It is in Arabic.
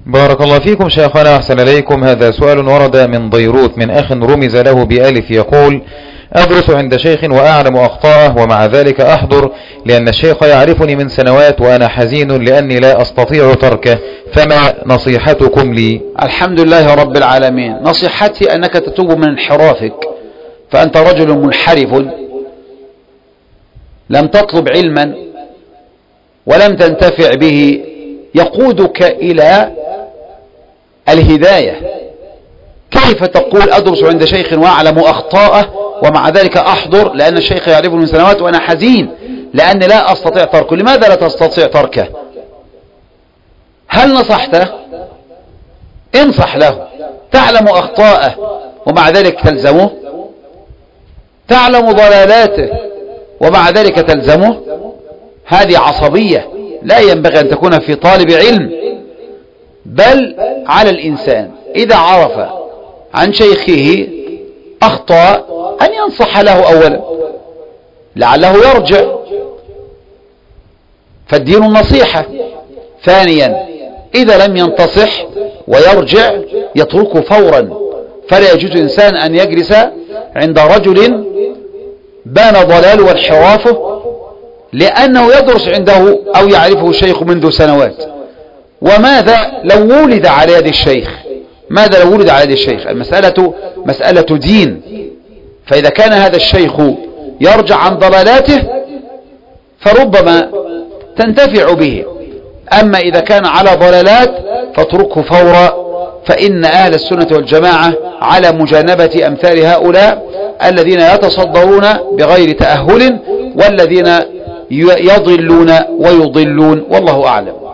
بارك الله فيكم شيخنا، أحسن إليكم. هذا سؤال ورد من بيروت من أخ رمز له بألف، يقول: أدرس عند شيخ وأعلم أخطاءه، ومع ذلك أحضر لأن الشيخ يعرفني من سنوات وأنا حزين لأني لا أستطيع تركه، فما نصيحتكم لي؟ الحمد لله رب العالمين. نصيحتي أنك تتوب من انحرافك، فأنت رجل منحرف، لم تطلب علما ولم تنتفع به يقودك إلى الهداية. كيف تقول أدرس عند شيخ وأعلم أخطاءه ومع ذلك أحضر لأن الشيخ يعرفه من سنوات وأنا حزين لأني لا أستطيع تركه؟ لماذا لا تستطيع تركه؟ هل نصحته؟ انصح له. تعلم أخطاءه ومع ذلك تلزمه؟ تعلم ضلالاته ومع ذلك تلزمه؟ هذه عصبية لا ينبغي أن تكون في طالب علم، بل على الإنسان إذا عرف عن شيخه أخطاء أن ينصح له أولا لعله يرجع، فالدين النصيحة. ثانيا إذا لم ينتصح ويرجع يتركه فورا، فلا يجوز إنسان أن يجلس عند رجل بان ضلال وانحرافه لأنه يدرس عنده أو يعرفه الشيخ منذ سنوات. وماذا لو ولد على يد الشيخ؟ ماذا لو ولد على يد الشيخ؟ المسألة مسألة دين، فإذا كان هذا الشيخ يرجع عن ضلالاته فربما تنتفع به، أما إذا كان على ضلالات فاتركه فورا، فإن أهل السنة والجماعة على مجانبة أمثال هؤلاء الذين يتصدرون بغير تأهل والذين يضلون ويضلون، والله أعلم.